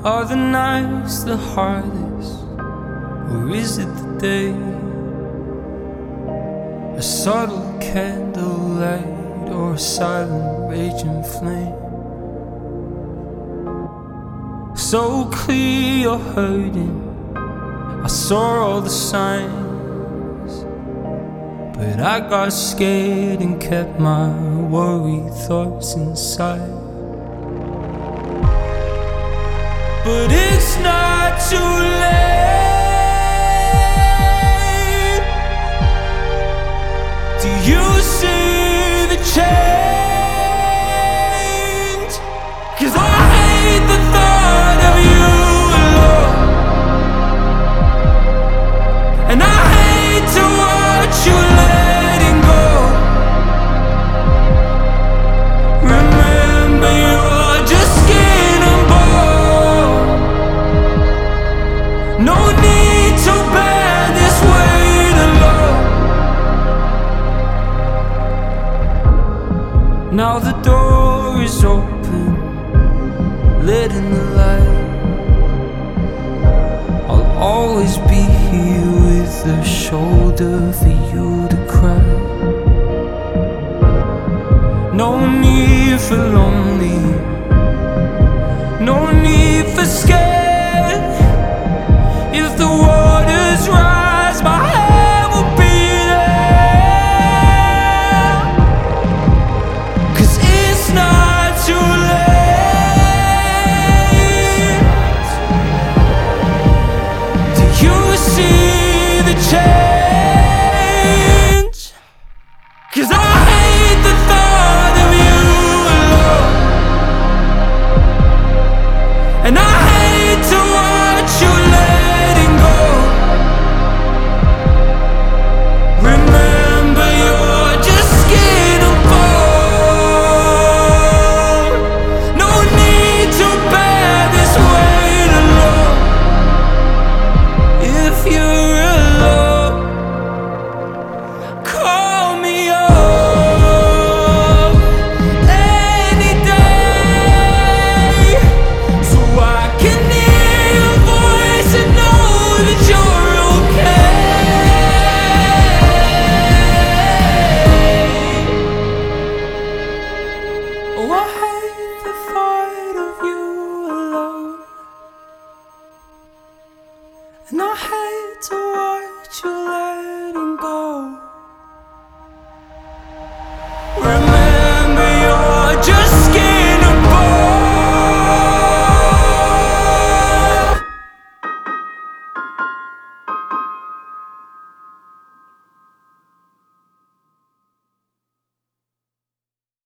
Are the nights the hardest, or is it the day? A subtle candlelight or a silent raging flame? So clear you're hurting, I saw all the signs, but I got scared and kept my worried thoughts inside. But it's not too late. Do you see the change? 'Cause I hate the thought of you alone, and I hate to watch you letting go. Remember, you're just skin and bone. No need to bear this weight alone. Now the door is open, letting the light. I'll always be here with a shoulder for you to cry. No need for lonely, no need for scared. If the waters rise, my hand will be there. 'Cause it's not too late. Do you see the change? 'Cause I hate the thought of you alone, and I hate to watch you letting go. Remember, you're just skin and bone. No need to bear this weight alone. If you're alone, call me up any day, so I can hear your voice and know that you're okay. Oh, I hate the thought of you alone, and I hate to watch you